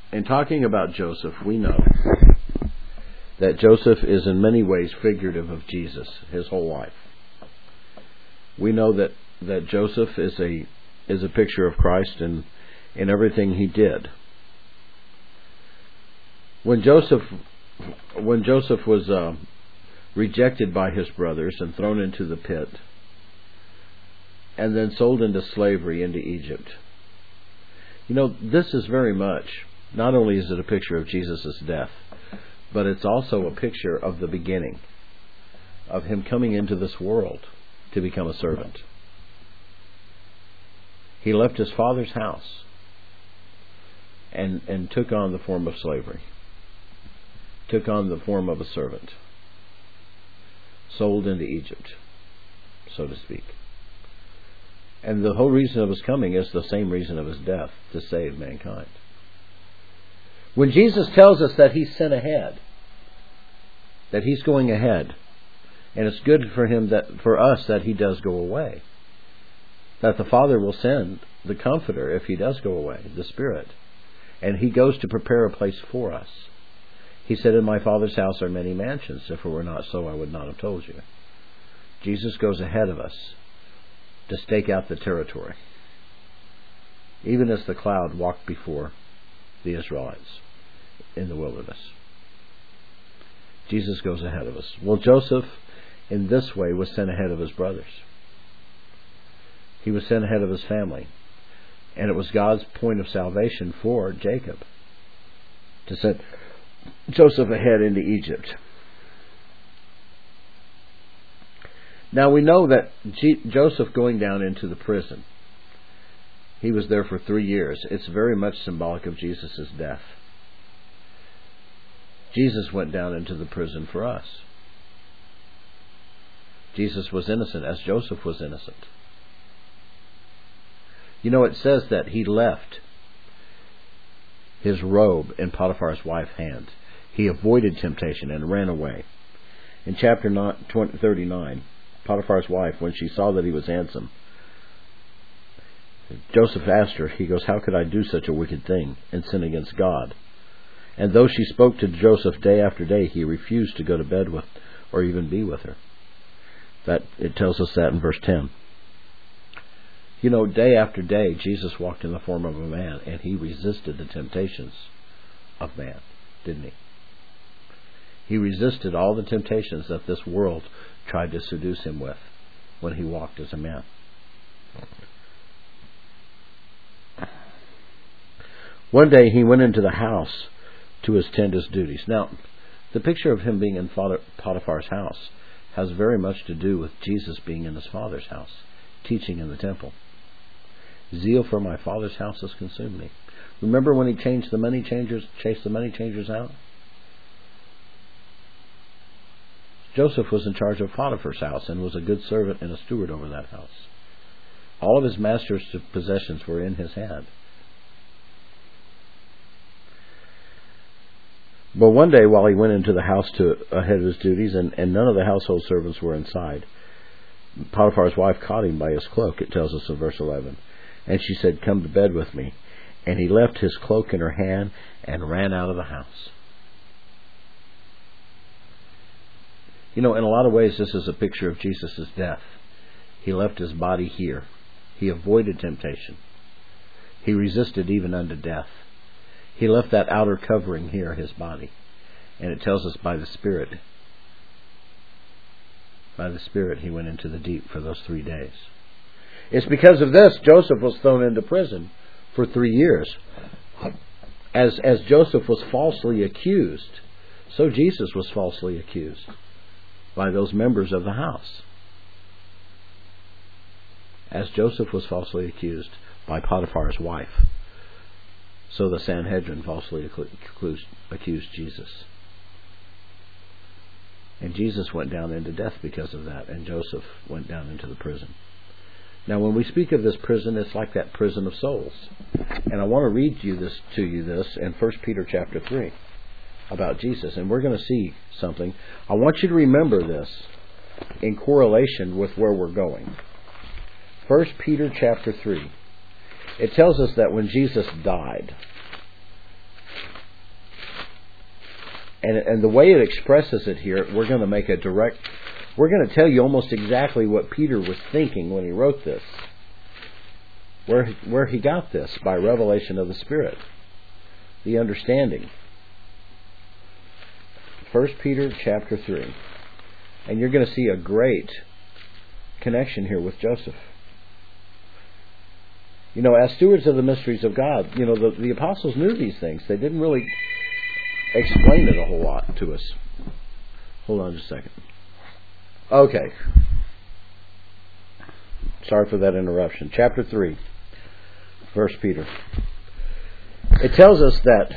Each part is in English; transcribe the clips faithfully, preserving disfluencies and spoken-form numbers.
in talking about Joseph, we know that Joseph is in many ways figurative of Jesus, his whole life. We know that, that Joseph is a is a picture of Christ in, in everything he did. When Joseph when Joseph was uh, rejected by his brothers and thrown into the pit, and then sold into slavery into Egypt, you know, this is very much, not only is it a picture of Jesus' death, but it's also a picture of the beginning of him coming into this world to become a servant. He left his father's house and, and took on the form of slavery, took on the form of a servant, sold into Egypt, so to speak. And the whole reason of his coming is the same reason of his death, to save mankind. When Jesus tells us that he's sent ahead, that he's going ahead, and it's good for him that for us that he does go away, that the Father will send the Comforter if he does go away, the Spirit, and he goes to prepare a place for us. He said, "In my Father's house are many mansions. If it were not so, I would not have told you." Jesus goes ahead of us to stake out the territory, even as the cloud walked before the Israelites in the wilderness. Jesus goes ahead of us. Well, Joseph, in this way, was sent ahead of his brothers. He was sent ahead of his family. And it was God's point of salvation for Jacob to send Joseph ahead into Egypt. Now we know that G- Joseph going down into the prison, he was there for three years. It's very much symbolic of Jesus' death. Jesus went down into the prison for us. Jesus was innocent as Joseph was innocent. You know, it says that he left his robe in Potiphar's wife's hand. He avoided temptation and ran away. In chapter thirty-nine, Potiphar's wife, when she saw that he was handsome, Joseph asked her, he goes, "How could I do such a wicked thing and sin against God?" And though she spoke to Joseph day after day, he refused to go to bed with or even be with her. That it tells us that in verse ten. You know, day after day, Jesus walked in the form of a man, and he resisted the temptations of man, didn't he? He resisted all the temptations that this world tried to seduce him with when he walked as a man. One day he went into the house to attend his duties. Now, the picture of him being in Father Potiphar's house has very much to do with Jesus being in his Father's house, teaching in the temple. Zeal for my Father's house has consumed me. Remember when he changed the money changers, chased the money changers out? Joseph was in charge of Potiphar's house and was a good servant and a steward over that house. All of his master's possessions were in his hand. But one day, while he went into the house to ahead of his duties, and, and none of the household servants were inside, Potiphar's wife caught him by his cloak, it tells us in verse eleven. And she said, "Come to bed with me." And he left his cloak in her hand and ran out of the house. You know, in a lot of ways, this is a picture of Jesus' death. He left his body here. He avoided temptation. He resisted even unto death. He left that outer covering here, his body. And it tells us by the Spirit. By the Spirit, he went into the deep for those three days. It's because of this Joseph was thrown into prison for three years. As, as Joseph was falsely accused, so Jesus was falsely accused by those members of the house. As Joseph was falsely accused by Potiphar's wife, so the Sanhedrin falsely accused, accused Jesus. And Jesus went down into death because of that, and Joseph went down into the prison. Now, when we speak of this prison, it's like that prison of souls. And I want to read you this to you this in First Peter chapter three about Jesus, and we're going to see something. I want you to remember this in correlation with where we're going. First Peter chapter three. It tells us that when Jesus died, And, and the way it expresses it here, we're going to make a direct, we're going to tell you almost exactly what Peter was thinking when he wrote this. Where, where he got this, by revelation of the Spirit. The understanding. First Peter chapter three. And you're going to see a great connection here with Joseph. You know, as stewards of the mysteries of God, you know, the, the apostles knew these things. They didn't really explain it a whole lot to us. Hold on just a second. Okay. Sorry for that interruption. Chapter three, First Peter. It tells us that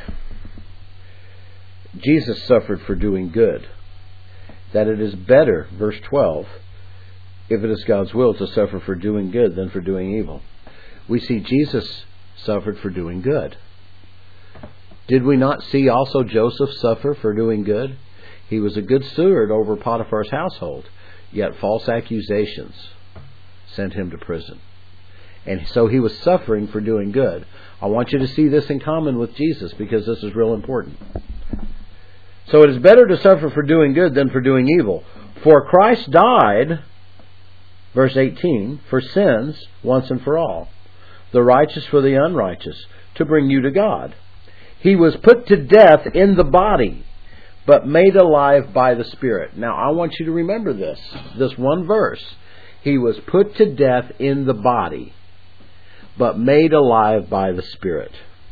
Jesus suffered for doing good. That it is better, verse twelve, if it is God's will to suffer for doing good than for doing evil. We see Jesus suffered for doing good. Did we not see also Joseph suffer for doing good? He was a good steward over Potiphar's household, yet false accusations sent him to prison. And so he was suffering for doing good. I want you to see this in common with Jesus, because this is real important. So it is better to suffer for doing good than for doing evil. For Christ died, verse eighteen, for sins once and for all, the righteous for the unrighteous, to bring you to God. He was put to death in the body, but made alive by the Spirit. Now I want you to remember this, this one verse. He was put to death in the body, but made alive by the Spirit.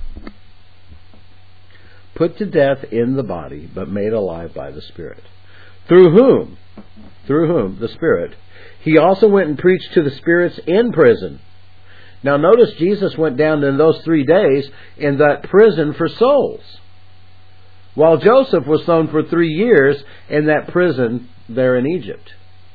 Put to death in the body, but made alive by the Spirit. Through whom? Through whom? The Spirit. He also went and preached to the spirits in prison. Now notice Jesus went down in those three days in that prison for souls, while Joseph was thrown for three years in that prison there in Egypt.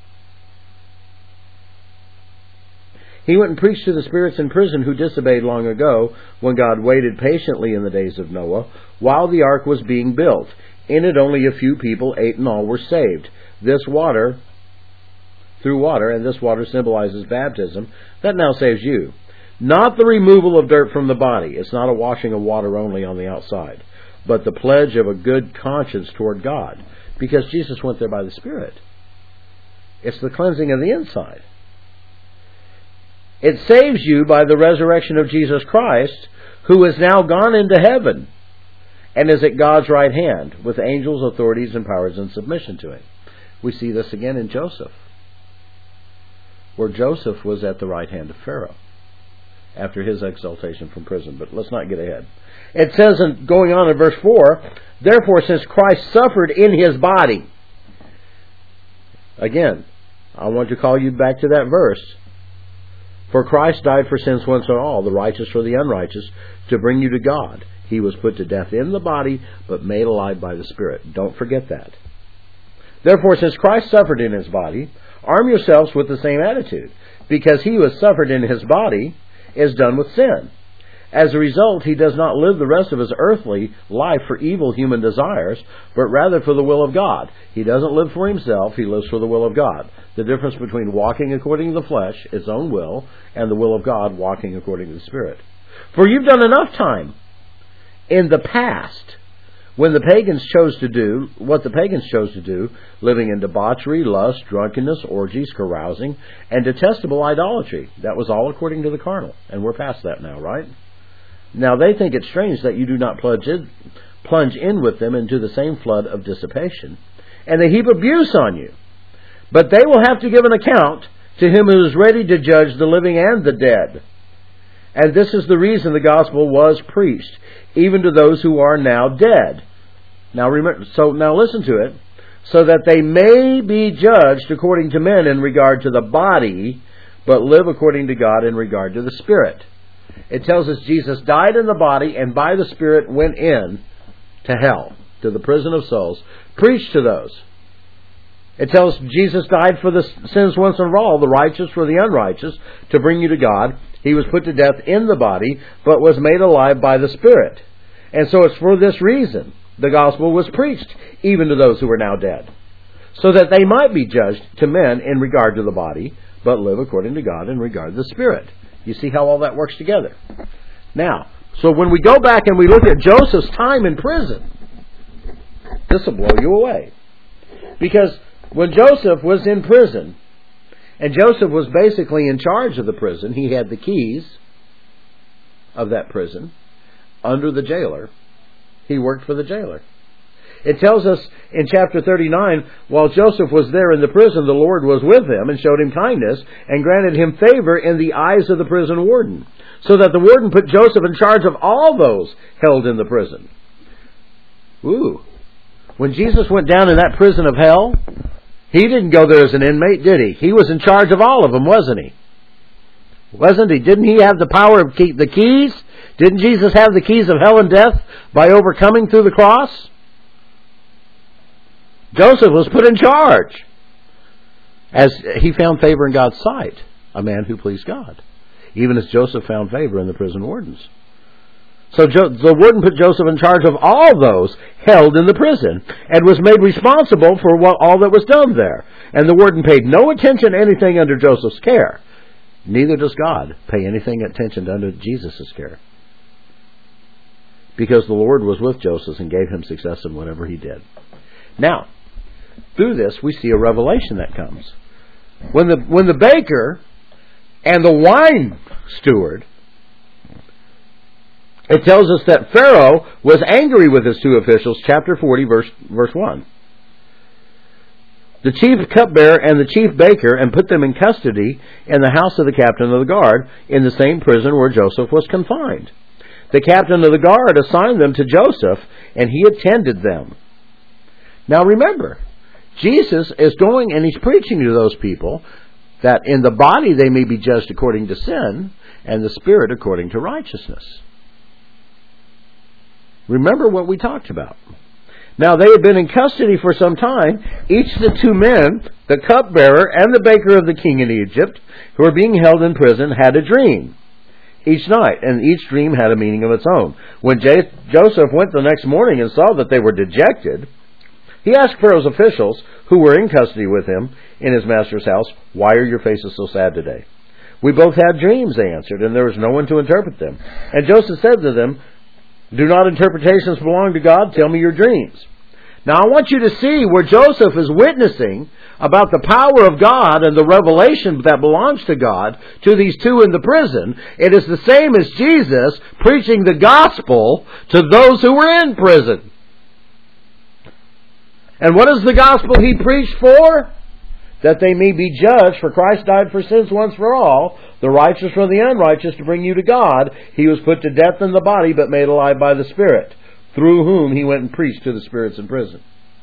He went and preached to the spirits in prison who disobeyed long ago, when God waited patiently in the days of Noah, while the ark was being built. In it only a few people, eight in all, were saved. This water, through water, and this water symbolizes baptism, that now saves you. Not the removal of dirt from the body. It's not a washing of water only on the outside, but the pledge of a good conscience toward God, because Jesus went there by the Spirit. It's the cleansing of the inside. It saves you by the resurrection of Jesus Christ, who is now gone into heaven and is at God's right hand, with angels, authorities, and powers in submission to Him. We see this again in Joseph, where Joseph was at the right hand of Pharaoh after his exaltation from prison. But let's not get ahead. It says, in, going on in verse four, therefore, since Christ suffered in His body. Again, I want to call you back to that verse. For Christ died for sins once and all, the righteous for the unrighteous, to bring you to God. He was put to death in the body, but made alive by the Spirit. Don't forget that. Therefore, since Christ suffered in His body, arm yourselves with the same attitude, because He who has suffered in His body is done with sin. As a result, He does not live the rest of His earthly life for evil human desires, but rather for the will of God. He doesn't live for Himself, He lives for the will of God. The difference between walking according to the flesh, its own will, and the will of God, walking according to the Spirit. For you've done enough time in the past, when the pagans chose to do what the pagans chose to do, living in debauchery, lust, drunkenness, orgies, carousing, and detestable idolatry. That was all according to the carnal. And we're past that now, right? Now they think it strange that you do not plunge in, plunge in with them into the same flood of dissipation, and they heap abuse on you. But they will have to give an account to Him who is ready to judge the living and the dead. And this is the reason the gospel was preached, even to those who are now dead. Now remember, so now listen to it. So that they may be judged according to men in regard to the body, but live according to God in regard to the Spirit. It tells us Jesus died in the body and by the Spirit went in to hell, to the prison of souls, preached to those. It tells us Jesus died for the sins once and for all, the righteous for the unrighteous, to bring you to God. He was put to death in the body, but was made alive by the Spirit. And so it's for this reason the gospel was preached, even to those who are now dead, so that they might be judged to men in regard to the body, but live according to God in regard to the Spirit. You see how all that works together? Now, so when we go back and we look at Joseph's time in prison, This will blow you away. Because when Joseph was in prison, and Joseph was basically in charge of the prison, he had the keys of that prison under the jailer. He worked for the jailer. It tells us in chapter thirty-nine, while Joseph was there in the prison, the Lord was with him and showed him kindness and granted him favor in the eyes of the prison warden, so that the warden put Joseph in charge of all those held in the prison. Ooh. When Jesus went down in that prison of hell, he didn't go there as an inmate, did he? He was in charge of all of them, wasn't he? Wasn't he? Didn't he have the power of key, the keys? Didn't Jesus have the keys of hell and death by overcoming through the cross? Joseph was put in charge as he found favor in God's sight, a man who pleased God, even as Joseph found favor in the prison wardens. So jo- the warden put Joseph in charge of all those held in the prison and was made responsible for what, all that was done there. And the warden paid no attention to anything under Joseph's care. Neither does God pay anything attention to under Jesus' care. Because the Lord was with Joseph and gave him success in whatever he did. Now, through this, we see a revelation that comes. When the when the baker and the wine steward, it tells us that Pharaoh was angry with his two officials, chapter forty, verse, verse one. The chief cupbearer and the chief baker, and put them in custody in the house of the captain of the guard, in the same prison where Joseph was confined. The captain of the guard assigned them to Joseph, and he attended them. Now remember, Jesus is going and he's preaching to those people that in the body they may be judged according to sin, and the spirit according to righteousness. Remember what we talked about. Now they had been in custody for some time. Each of the two men, the cupbearer and the baker of the king in Egypt, who were being held in prison, had a dream each night, and each dream had a meaning of its own. When J- Joseph went the next morning and saw that they were dejected, he asked Pharaoh's officials, who were in custody with him in his master's house, "Why are your faces so sad today?" "We both had dreams," they answered, "and there was no one to interpret them." And Joseph said to them, "Do not interpretations belong to God? Tell me your dreams." Now I want you to see where Joseph is witnessing about the power of God and the revelation that belongs to God to these two in the prison. It is the same as Jesus preaching the gospel to those who were in prison. And what is the gospel he preached for? That they may be judged, for Christ died for sins once for all, the righteous for the unrighteous, to bring you to God. He was put to death in the body, but made alive by the Spirit, through whom he went and preached to the spirits in prison.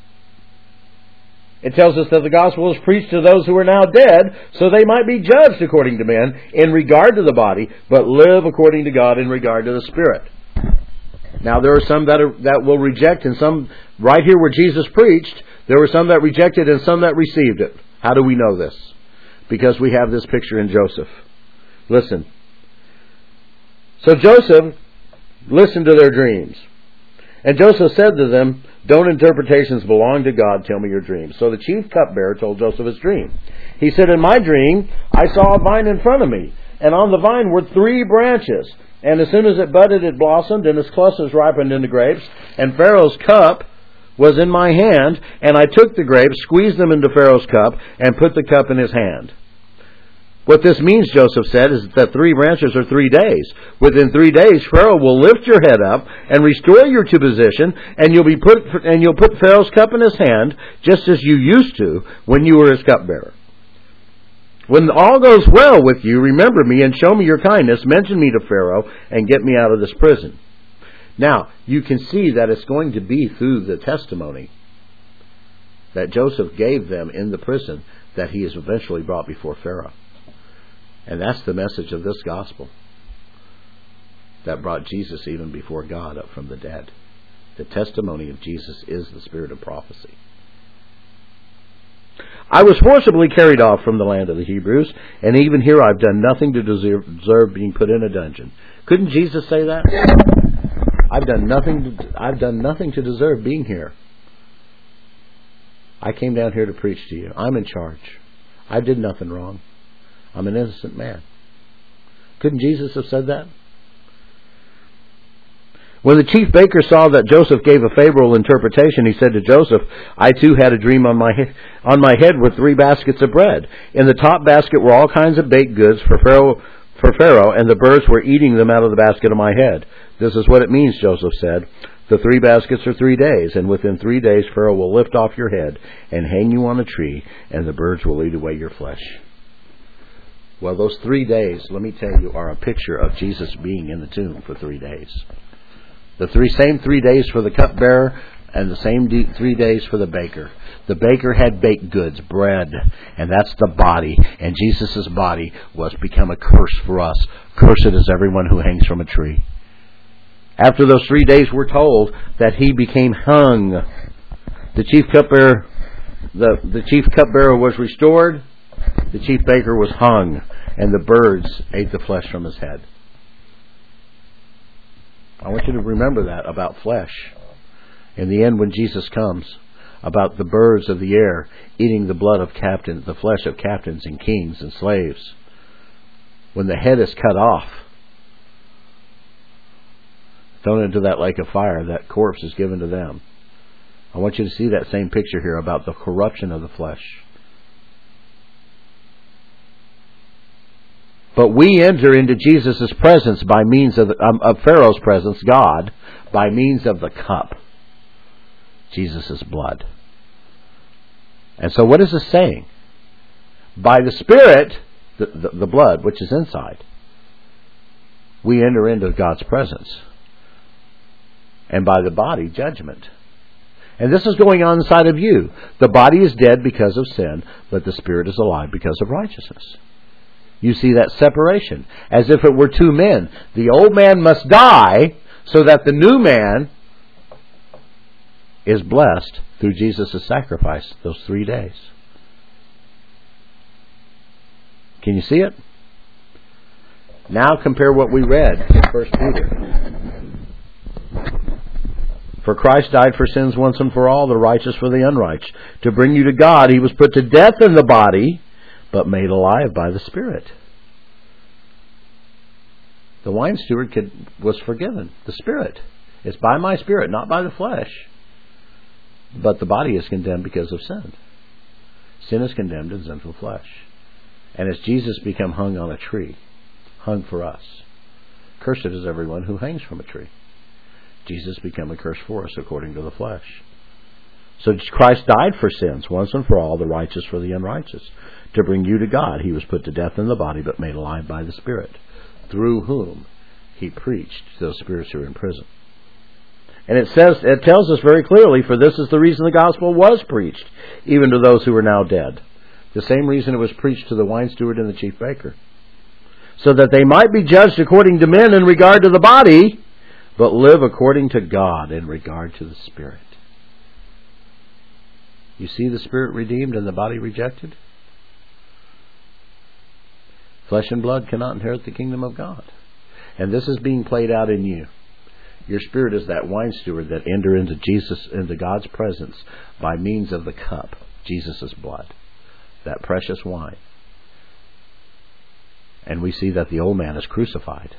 It tells us that the gospel was preached to those who are now dead, so they might be judged according to men in regard to the body, but live according to God in regard to the Spirit. Now there are some that are, that will reject, and some, right here where Jesus preached, there were some that rejected and some that received it. How do we know this? Because we have this picture in Joseph. Listen. So Joseph listened to their dreams. And Joseph said to them, "Don't interpretations belong to God? Tell me your dreams." So the chief cupbearer told Joseph his dream. He said, "In my dream, I saw a vine in front of me, and on the vine were three branches. And as soon as it budded, it blossomed, and its clusters ripened into grapes. And Pharaoh's cup was in my hand, and I took the grapes, squeezed them into Pharaoh's cup, and put the cup in his hand." What this means, Joseph said, is that three branches are three days. Within three days, Pharaoh will lift your head up and restore you to position, and you'll be put and you'll put Pharaoh's cup in his hand, just as you used to when you were his cupbearer. When all goes well with you, remember me and show me your kindness. Mention me to Pharaoh and get me out of this prison. Now, you can see that it's going to be through the testimony that Joseph gave them in the prison that he is eventually brought before Pharaoh. And that's the message of this gospel that brought Jesus even before God up from the dead. The testimony of Jesus is the spirit of prophecy. "I was forcibly carried off from the land of the Hebrews, and even here I've done nothing to deserve, deserve being put in a dungeon." Couldn't Jesus say that? I've done nothing to, I've done nothing to deserve being here. I came down here to preach to you. I'm in charge. I did nothing wrong. I'm an innocent man. Couldn't Jesus have said that? When the chief baker saw that Joseph gave a favorable interpretation, he said to Joseph, I too had a dream on my he- on my head with three baskets of bread. In the top basket were all kinds of baked goods for Pharaoh, for Pharaoh, and the birds were eating them out of the basket of my head. This is what it means, Joseph said. The three baskets are three days, and within three days Pharaoh will lift off your head and hang you on a tree, and the birds will eat away your flesh. Well, those three days, let me tell you, are a picture of Jesus being in the tomb for three days. The three same three days for the cupbearer and the same de- three days for the baker. The baker had baked goods, bread, and that's the body. And Jesus' body was become a curse for us. Cursed is everyone who hangs from a tree. After those three days, we're told that he became hung. The chief cupbearer, the, the chief cupbearer was restored. The chief baker was hung, and the birds ate the flesh from his head. I want you to remember that about flesh. In the end, when Jesus comes, about the birds of the air eating the blood of captains, the flesh of captains and kings and slaves. When the head is cut off, thrown into that lake of fire, that corpse is given to them. I want you to see that same picture here about the corruption of the flesh. But we enter into Jesus' presence by means of, um, of Pharaoh's presence, God, by means of the cup, Jesus' blood. And so what is this saying? By the Spirit, the, the, the blood, which is inside, we enter into God's presence. And by the body, judgment. And this is going on inside of you. The body is dead because of sin, but the Spirit is alive because of righteousness. You see that separation, as if it were two men. The old man must die so that the new man is blessed through Jesus' sacrifice those three days. Can you see it? Now compare what we read in First Peter. For Christ died for sins once and for all, the righteous for the unrighteous. To bring you to God, he was put to death in the body, but made alive by the Spirit. The wine steward could, was forgiven. The Spirit. It's by my Spirit, not by the flesh. But the body is condemned because of sin. Sin is condemned in sinful flesh. And as Jesus became hung on a tree, hung for us. Cursed is everyone who hangs from a tree. Jesus became a curse for us according to the flesh. So Christ died for sins once and for all, the righteous for the unrighteous. To bring you to God, he was put to death in the body, but made alive by the Spirit, through whom he preached to those spirits who are in prison. And it says, it tells us very clearly, for this is the reason the gospel was preached, even to those who are now dead. The same reason it was preached to the wine steward and the chief baker. So that they might be judged according to men in regard to the body, but live according to God in regard to the Spirit. You see the Spirit redeemed and the body rejected? Flesh and blood cannot inherit the kingdom of God. And this is being played out in you. Your spirit is that wine steward that enter into Jesus, into God's presence by means of the cup, Jesus' blood, that precious wine. And we see that the old man is crucified.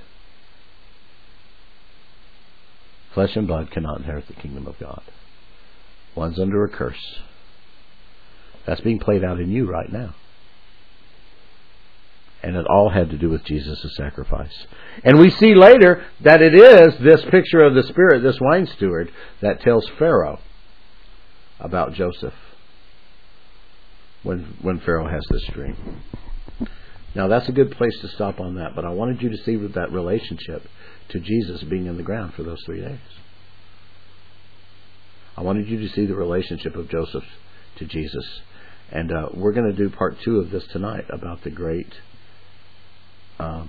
Flesh and blood cannot inherit the kingdom of God. One's under a curse. That's being played out in you right now. And it all had to do with Jesus' sacrifice. And we see later that it is this picture of the Spirit, this wine steward, that tells Pharaoh about Joseph when, when Pharaoh has this dream. Now that's a good place to stop on that, but I wanted you to see with that relationship to Jesus being in the ground for those three days. I wanted you to see the relationship of Joseph to Jesus. And uh, we're going to do part two of this tonight about the great Uh,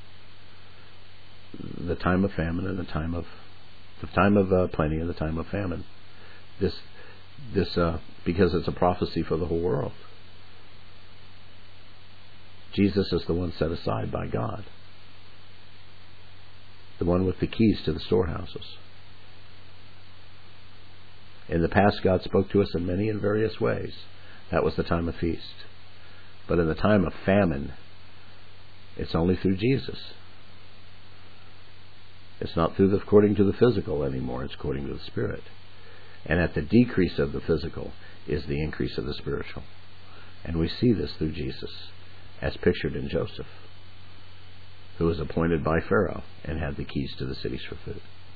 the time of famine and the time of the time of uh, plenty and the time of famine. This, this, uh, because it's a prophecy for the whole world. Jesus is the one set aside by God, the one with the keys to the storehouses. In the past, God spoke to us in many and various ways. That was the time of feast. But in the time of famine, it's only through Jesus. It's not through the, according to the physical anymore, it's according to the Spirit. And at the decrease of the physical is the increase of the spiritual. And we see this through Jesus, as pictured in Joseph, who was appointed by Pharaoh and had the keys to the cities for food.